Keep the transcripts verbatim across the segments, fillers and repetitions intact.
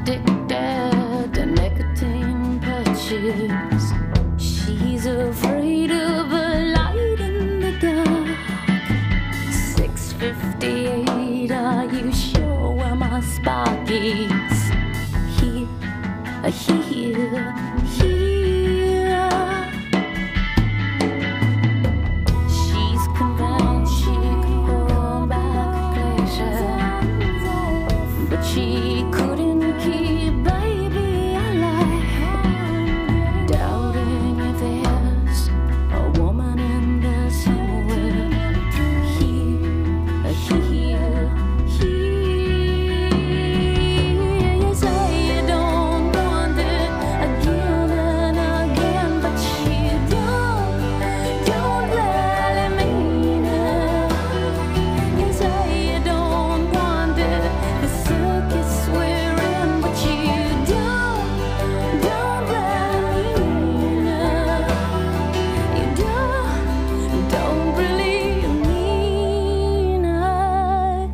addicted to nicotine patches. She's afraid of a light in the dark. six fifty-eight, are you sure where my spark is? Here, here, here. She's convinced she could hold back pleasure, but she couldn't keep baby alive, doubting if there's a woman in the somewhere. Here, here, here. You say you don't want it again and again, but you don't, don't really mean it. You say you don't want it, the circus we're in, but you don't, don't really mean it. You don't, don't really mean it.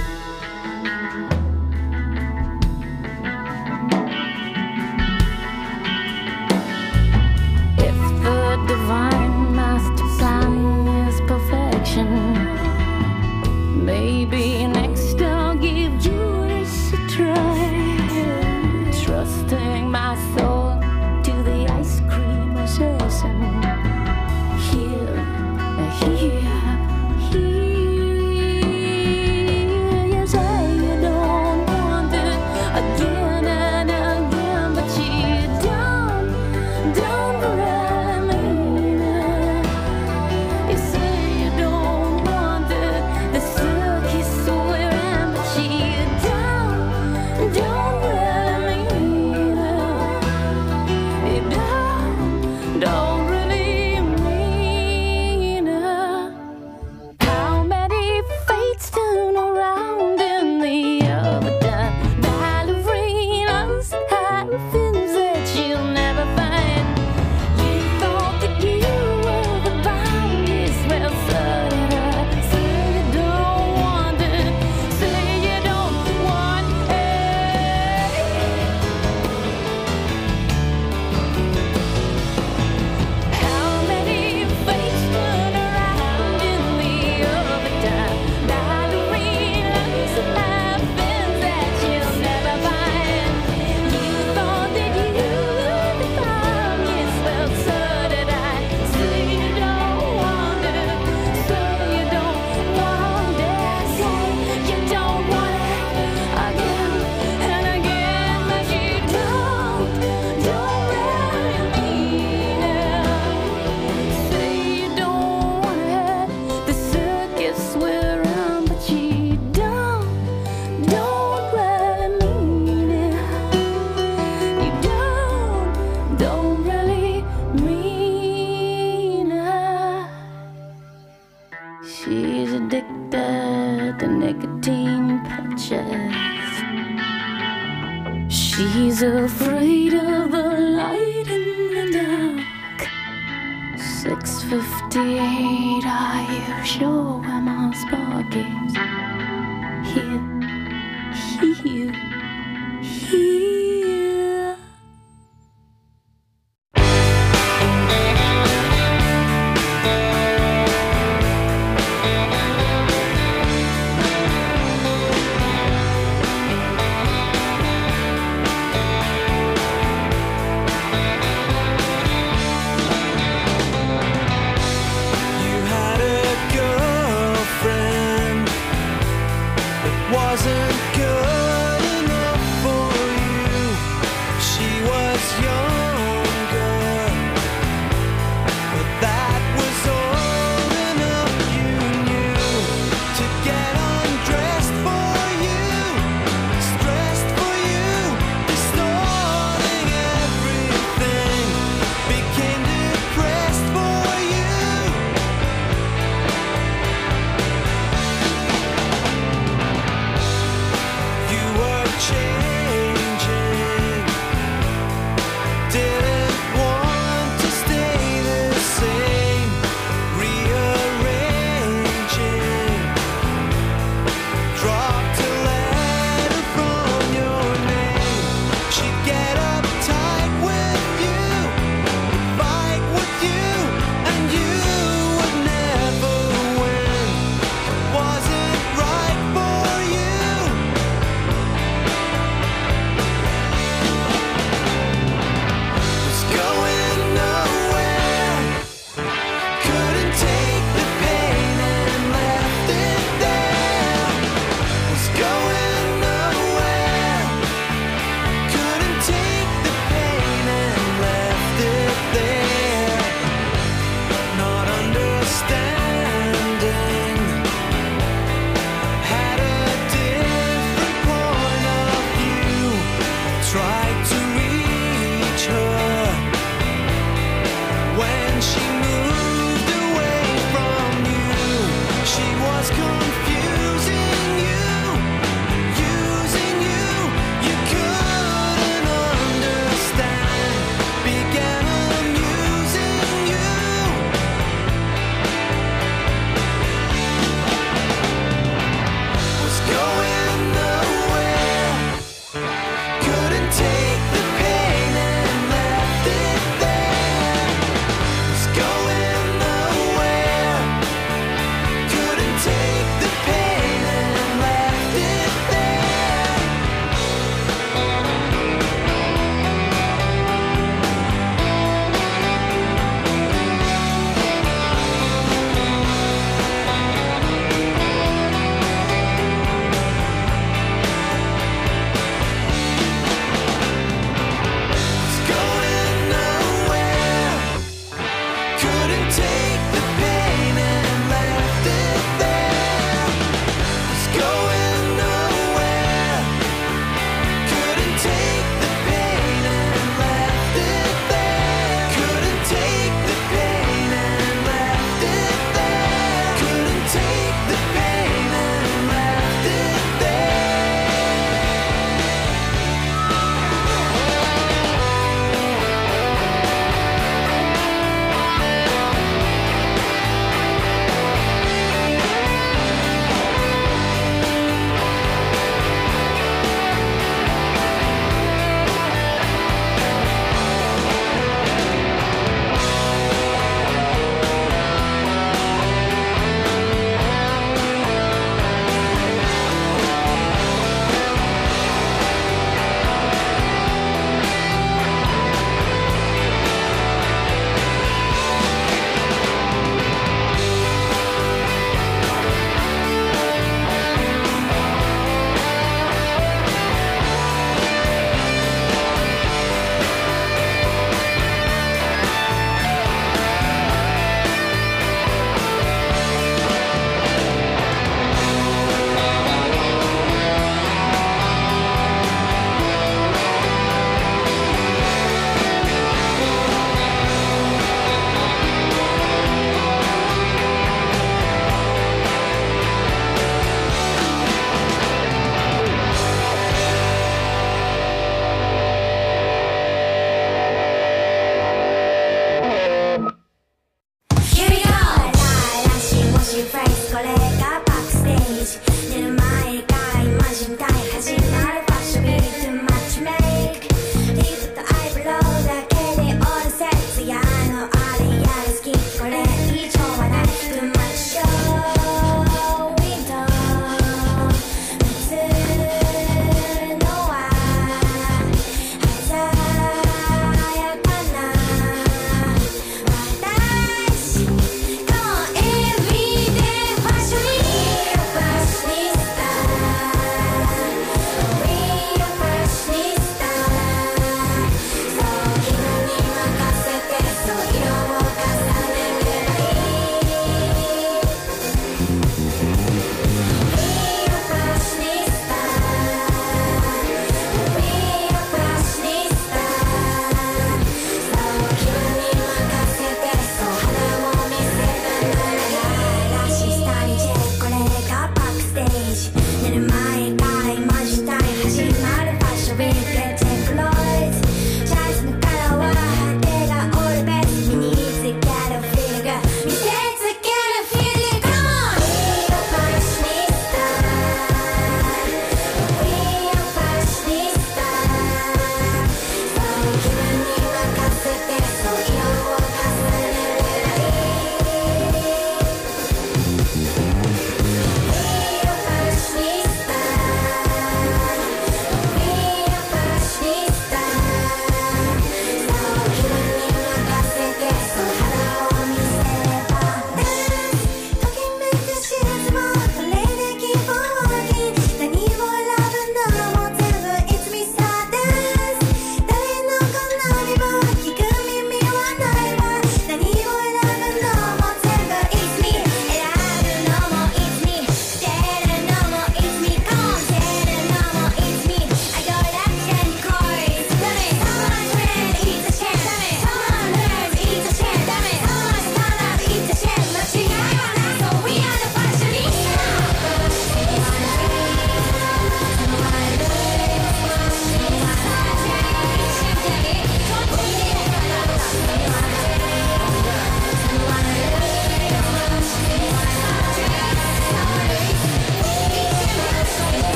If the divine master plan is perfection, maybe next I'll give Judas a try, trusting my soul to the ice cream assassin. Here, here, here. You say you don't want it again and again, but you don't, don't really mean it. You say you don't want it, the circus we're in, but you don't, don't really mean it. You don't, don't really mean it. How many fates turn around in the overdone ballerinas have fins that you'll never find? You thought that you were the brightest, well, so did I. Say you don't want it, say you don't want it. How many fates turn around in the overdone ballerinas have fins that you'll never find? You thought that you were the brightest, well, so did I. Say you don't want it, say you don't want it, say you don't want it again and again, but you don't, don't really mean it. Say you don't want it, the circus we're in, but you don't, don't really mean it. You don't, don't really mean it. She's addicted to nicotine patches. She's afraid of the light in the dark. six fifty-eight, are you sure where my spark is? Here, here, here. You had a girlfriend that wasn't good enough for you.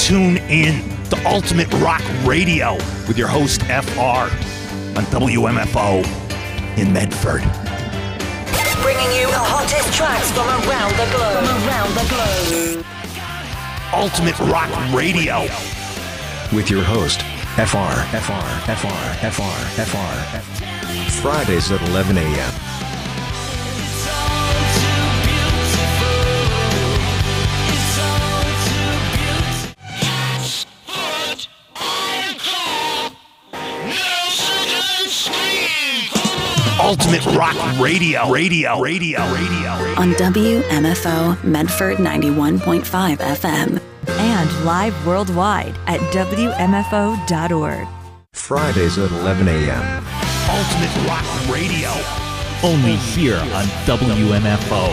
tune in to Ultimate Rock Radio with your host F R on W M F O in Medford. Bringing you the hottest tracks from around the globe. From around the globe. Ultimate Rock Radio with your host F R, F R, F R, F R, F R, F R. Fridays at eleven a.m. Ultimate Rock Radio, radio, radio, radio, radio. On W M F O Medford ninety-one point five F M. And live worldwide at W M F O dot org. Fridays at eleven a.m. Ultimate Rock Radio. Only here on W M F O.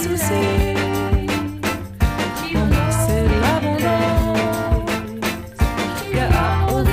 soucis. C'est l'abondance. Yeah, I was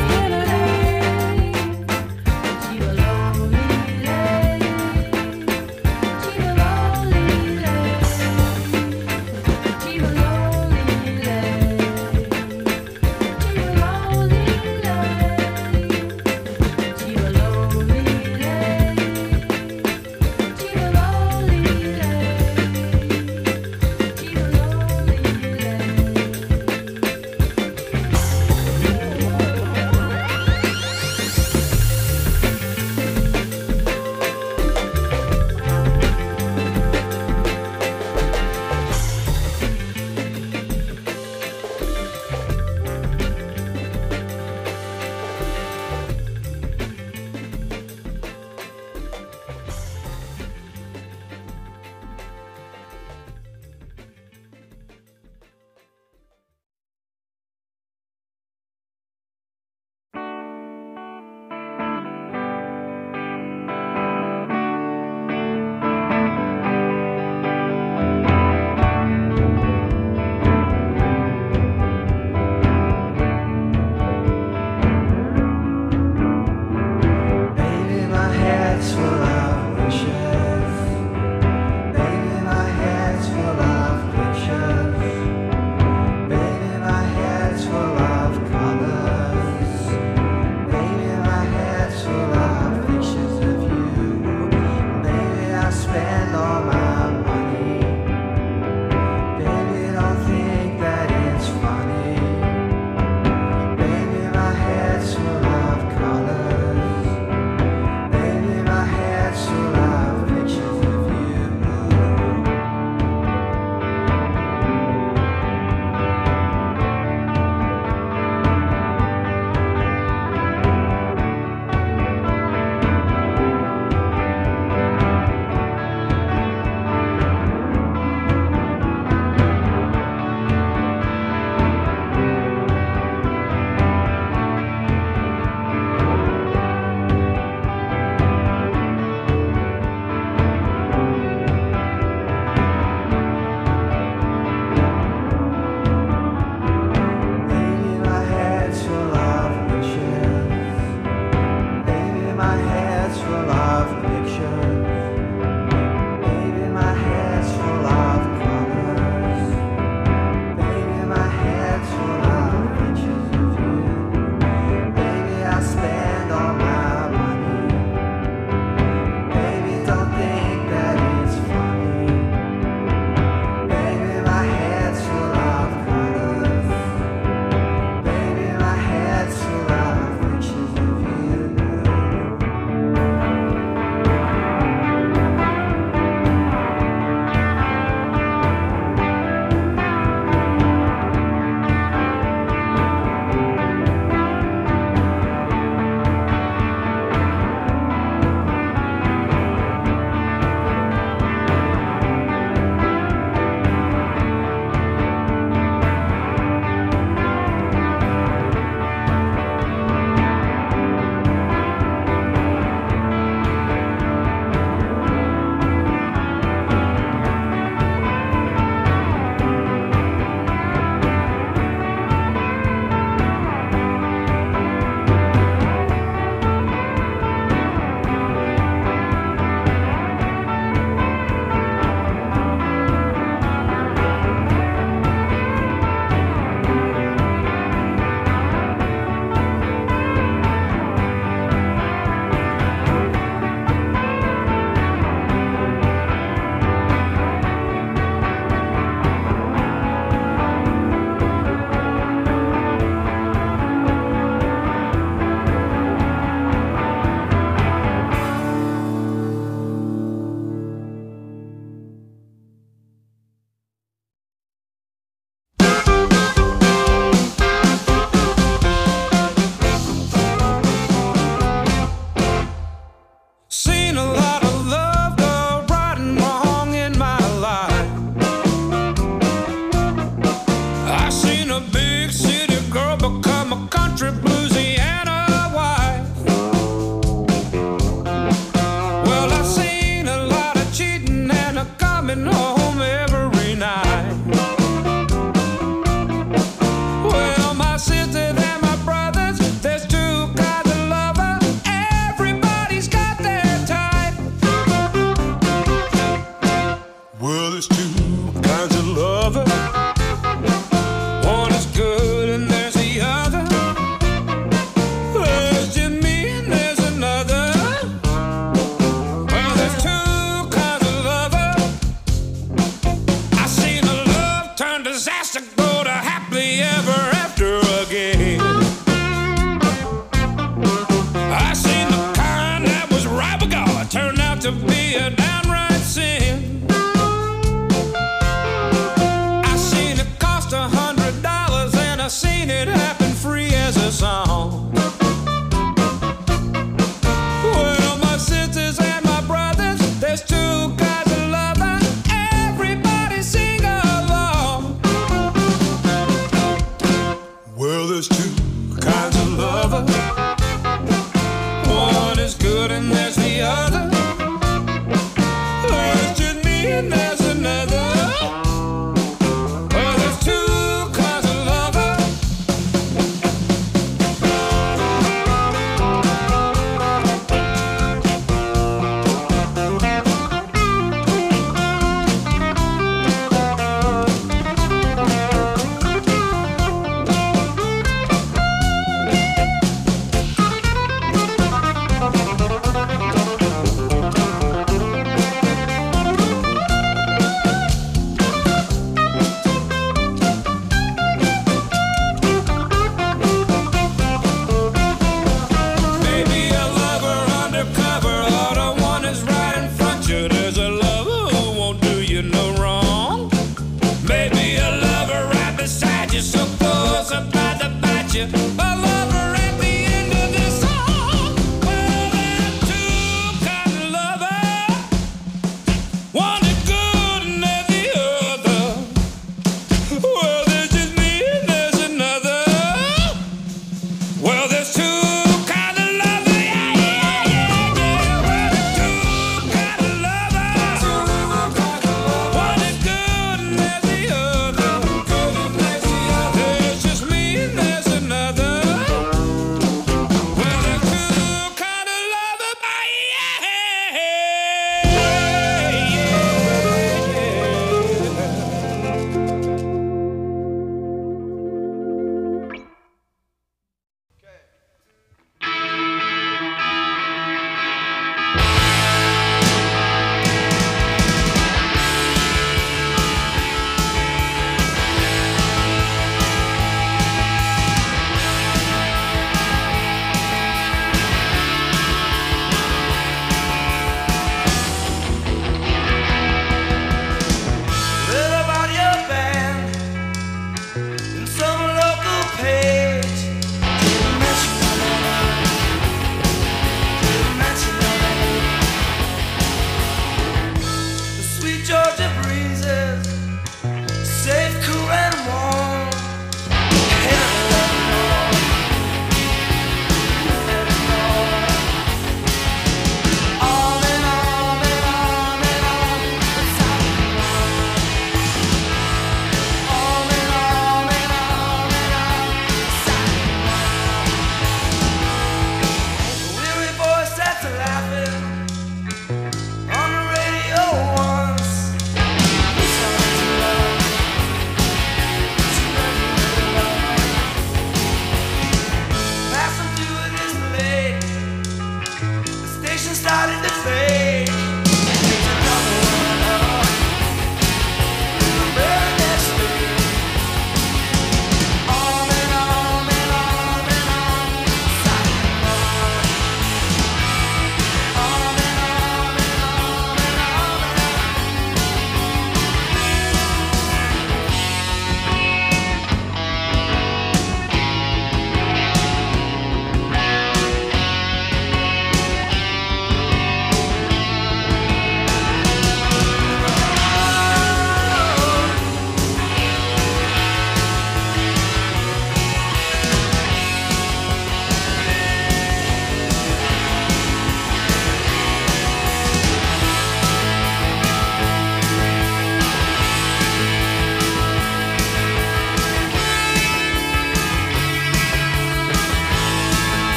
coming home every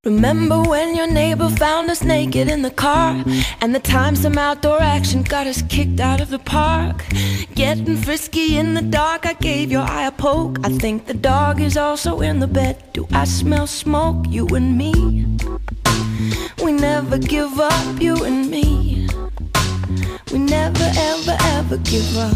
Remember when your neighbor found us naked in the car, and the time some outdoor action got us kicked out of the park? Getting frisky in the dark, I gave your eye a poke. I think the dog is also in the bed. Do I smell smoke? You and me, we never give up, you and me. We never ever ever give up.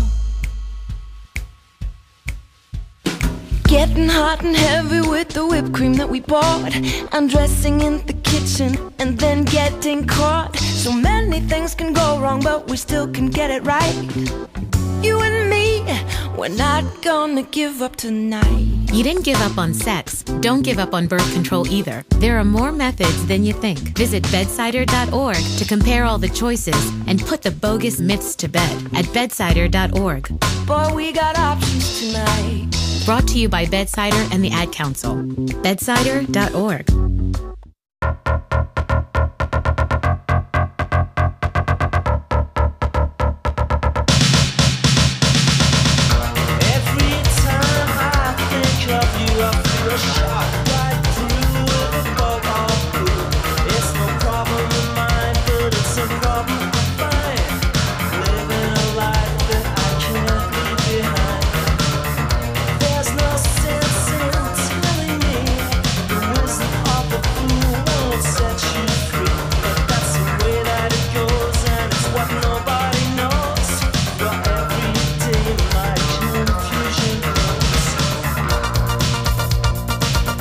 Getting hot and heavy with the whipped cream that we bought, undressing in the kitchen and then getting caught. So many things can go wrong, but we still can get it right. You and me, we're not gonna give up tonight. You didn't give up on sex. Don't give up on birth control either. There are more methods than you think. Visit bedsider dot org to compare all the choices and put the bogus myths to bed at bedsider dot org. Boy, we got options tonight. Brought to you by Bedsider and the Ad Council. bedsider dot org. Every time I think of you, I feel a shot right through with a bug all through. It's no problem of mine, but it's a problem of mine. Living a life that I can't leave behind. There's no sense in telling me the wisdom of the fool won't set you free. But that's the way that it goes, and it's what nobody knows. But every day my confusion grows.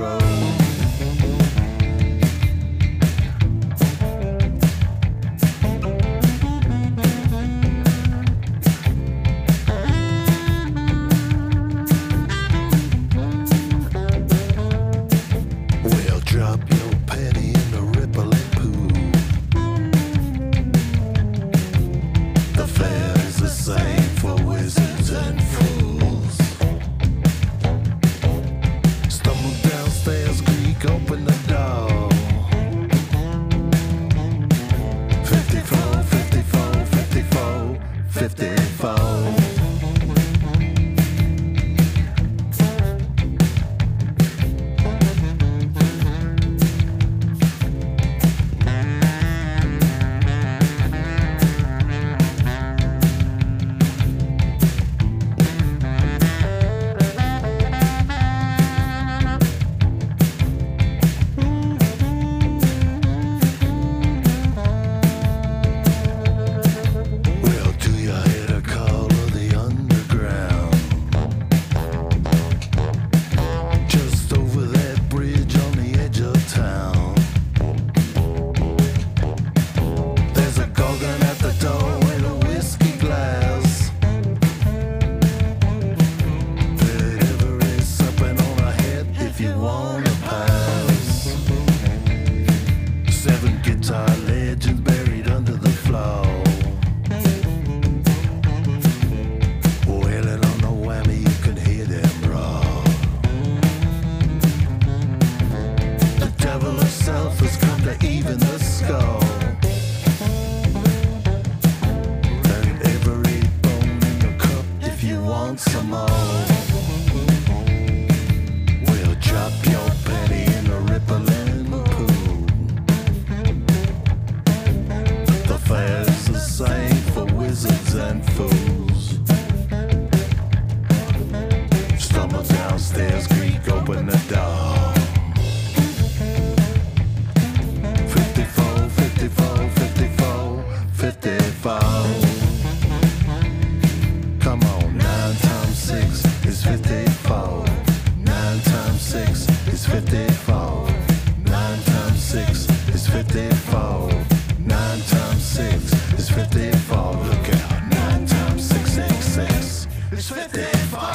road. Well, drop your penny in the rippling pool. The fare is the same for wizards and fools. Stumble downstairs, creak open the door. fifty-four, fifty-four, fifty-four, fifty-four. Well, do you hear the call of the underground? Just over that bridge on the edge of town. There's a gorgon at the door in a whiskey glass. There is something on ahead if you wanna pass. Seven guitar legends buried under the floor. Wailing on the whammy, you can hear them roar. The devil herself has come to even the score. And every bone in the cup if you want some more. Well, drop your penny in a rippling pool. The fare's the same for wizards and fools. Stumble downstairs, creak open the door. fifty-four, fifty-four, fifty-four, fifty-four. Come on, nine times six is fifty-four. Nine times six is fifty-four. Nine times six is fifty-four. Nine times six is fifty-four. Look out, nine times six six six is fifty-four.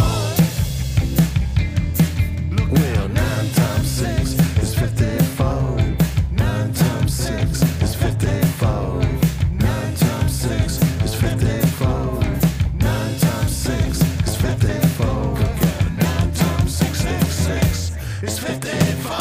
Well, nine times six is fifty-four. Nine times six is fifty-four. Nine times six is fifty-four. Nine times six is fifty-four. Look out, nine times six six six is fifty-four.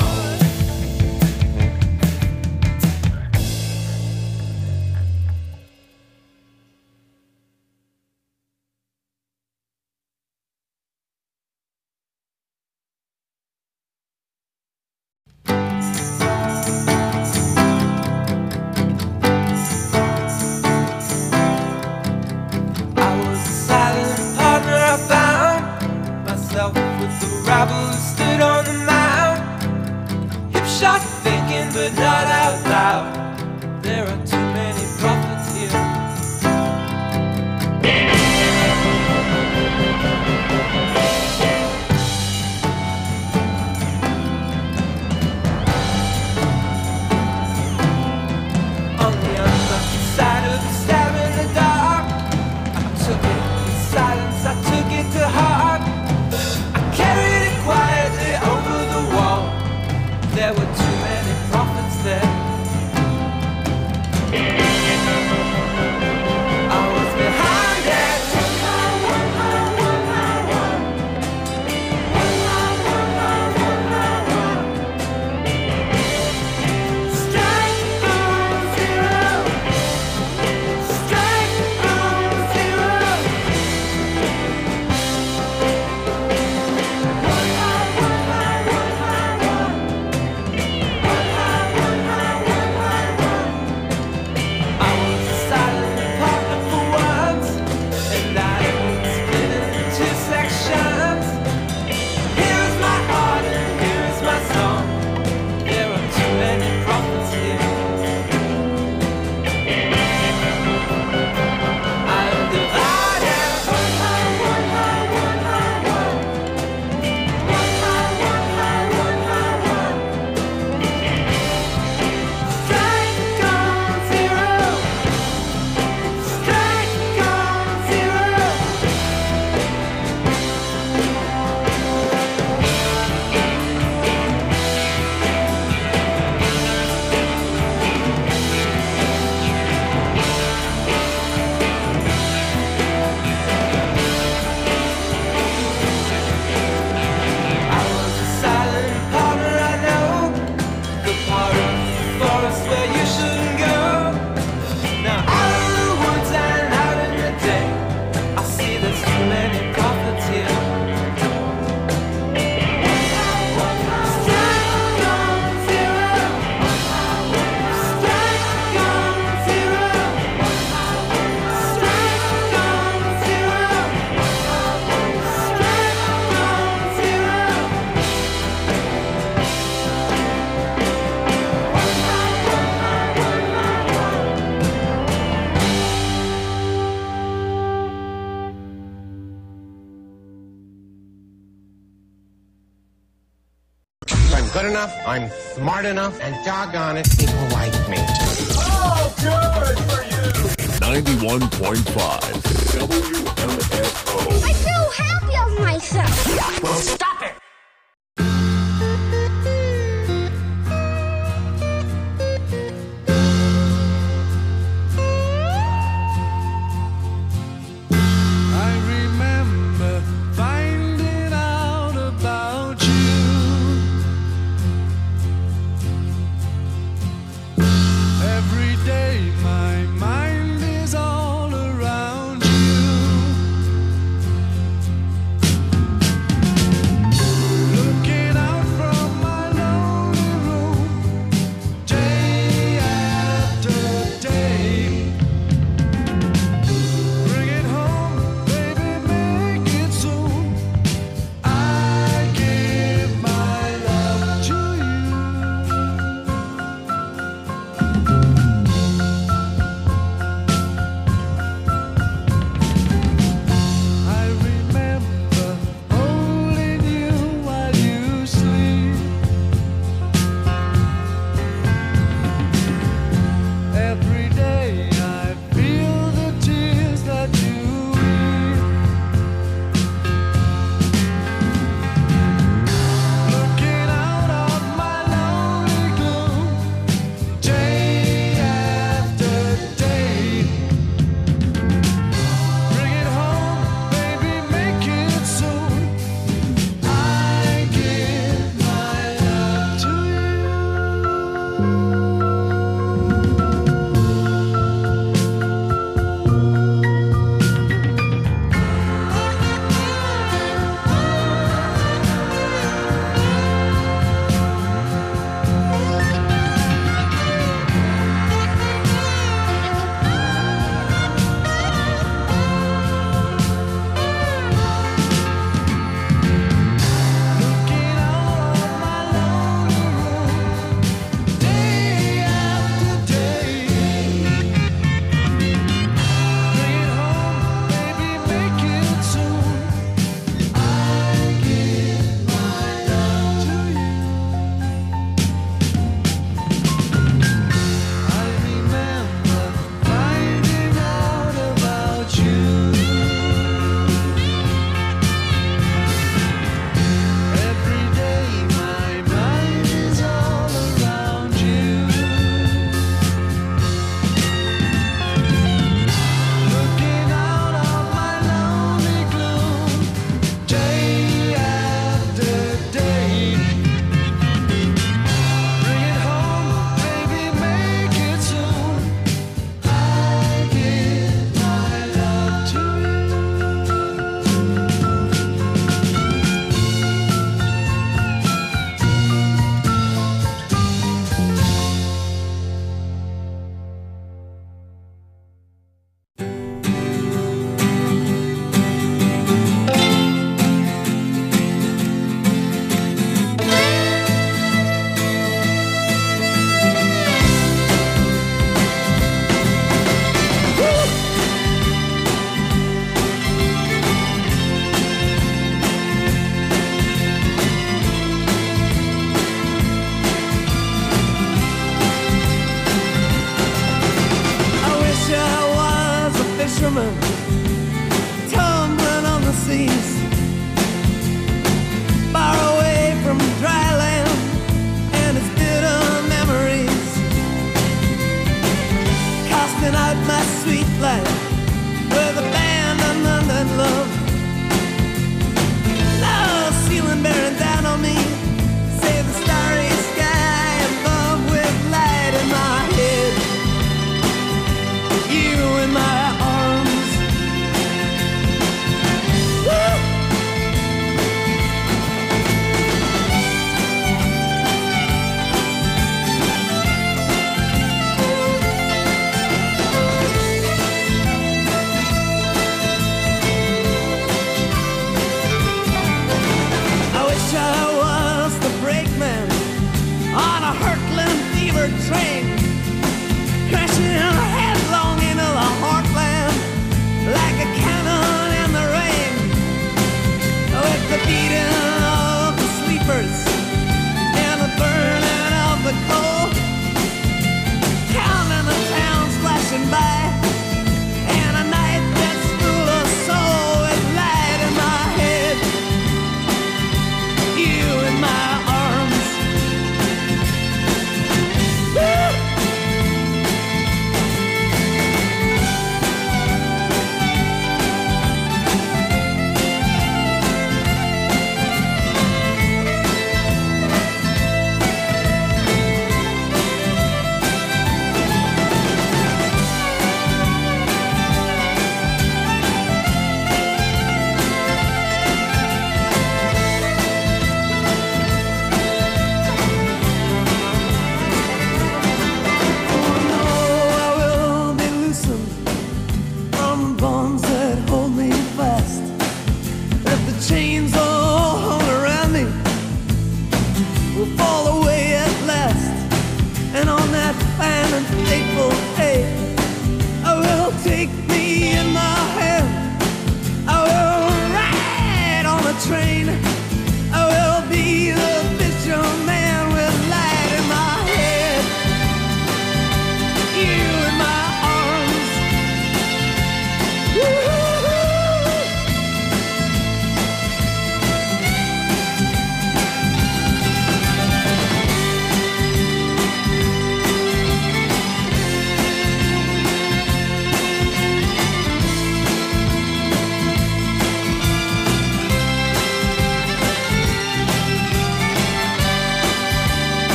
I was a silent partner. I found myself with the rabble who stood on the mound. Hip shot thinking, but not out loud. There are too many prophets here. On the unlucky side of the stab in the dark, I took it in silence, I took it to heart. I carried it quietly over the wall. There were too many prophets there. I was behind it. Strike on zero. Strike on zero. One by one by one by one. enough, I'm smart enough, and doggone it, people like me. Oh, good for you! ninety-one point five W M F O. I feel happy of myself. Well, stop it! I remember finding out about you. Every day my mind is all around you. Looking out from my lonely room, day after day. Bring it home, baby, make it soon. I give my love to you. I remember holding you while you sleep. Every day I feel the tears that you weep. Looking out of my lonely gloom, day after day. Bring it home, baby, make it soon. I give my love to you. Looking out of my lonely room, day after day. Bring it home, baby, make it soon. I give my love to you. I remember finding out about you. Every day my mind is all around you. Looking out of my lonely gloom, day after day. Bring it home, baby, make it soon. I give my love to you. I wish I was a fisherman, tumbling on the seas, far away from dry land and its bitter memories, casting out my sweet life with abandonment and love. Now ceiling bearing down on me, save the starry sky above with light in my head. You in my arms. Woo! I wish I was the brakeman on a hurtling fever train, crashing headlong into the heartland like a cannon in the rain, with the beating of the sleepers and the burn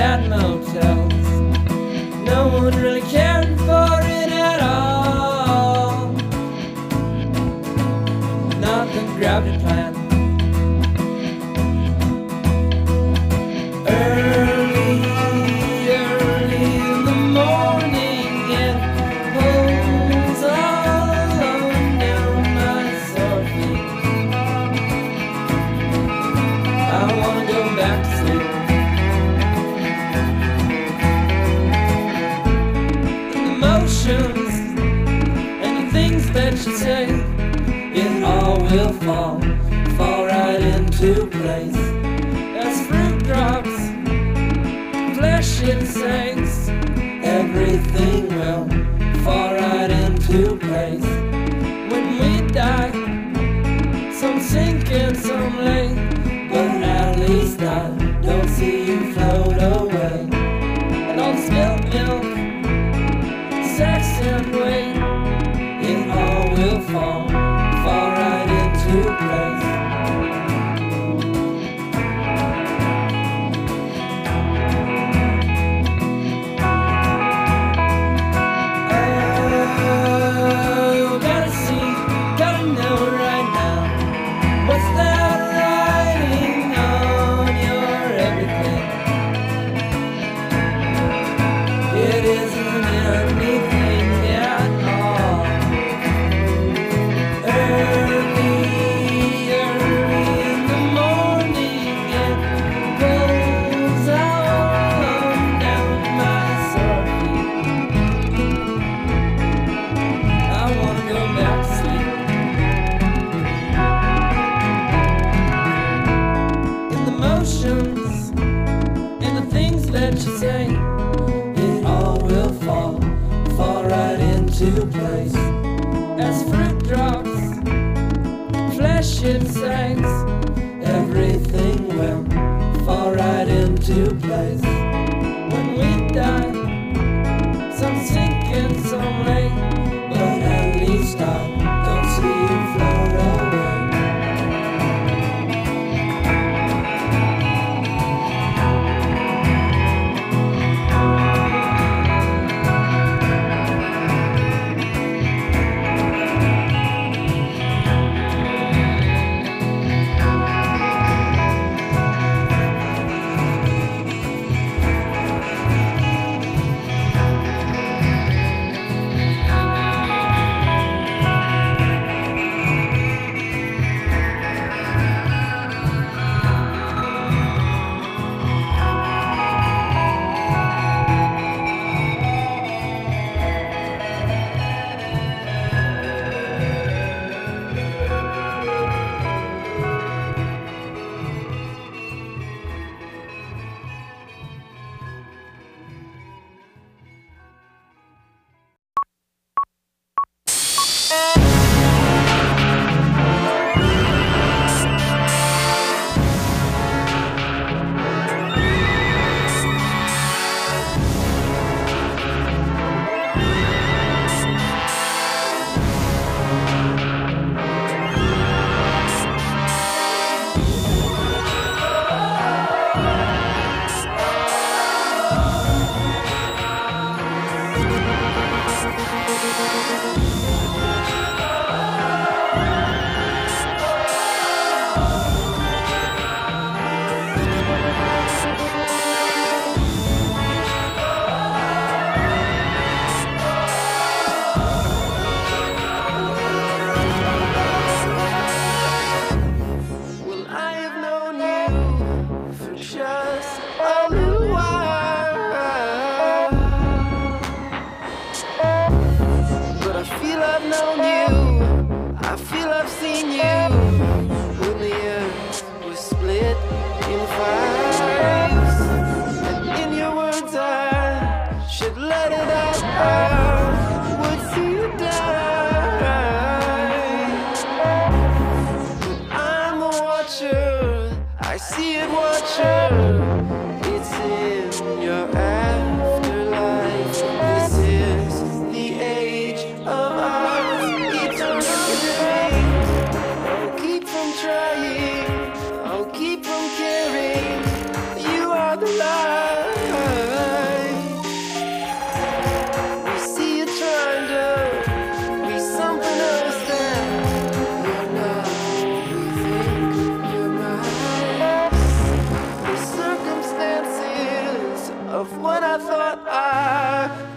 at motels. No one really cared for it at all. Not the gravity plan. Early, early in the morning, it pulls all down my sore feet. I wanna go back to sleep. Emotions and the things that you say, it all will fall, fall right into place. As fruit drops, flesh it sinks, everything will fall right into place. When we die, some sink and some lay, but at least I don't see you float away. And all the spilled milk, sex and weight, it all will fall, fall right into place. Oh, gotta see, gotta know right now, what's that writing on your everything? It isn't anything at all. Early, early in the morning, it pulls all down my sore feet. I wanna go back to sleep. In the motions and the things that you say, it all will fall, fall right into place. As fruit drops, flesh it sinks, everything will fall right into place. When we die, some sink and some lay, but at least I don't see you float away. see it, watcher. It's in your afterlife. This is the age of our eternity. I'll keep from trying, I'll keep from caring. You are the light. when I thought I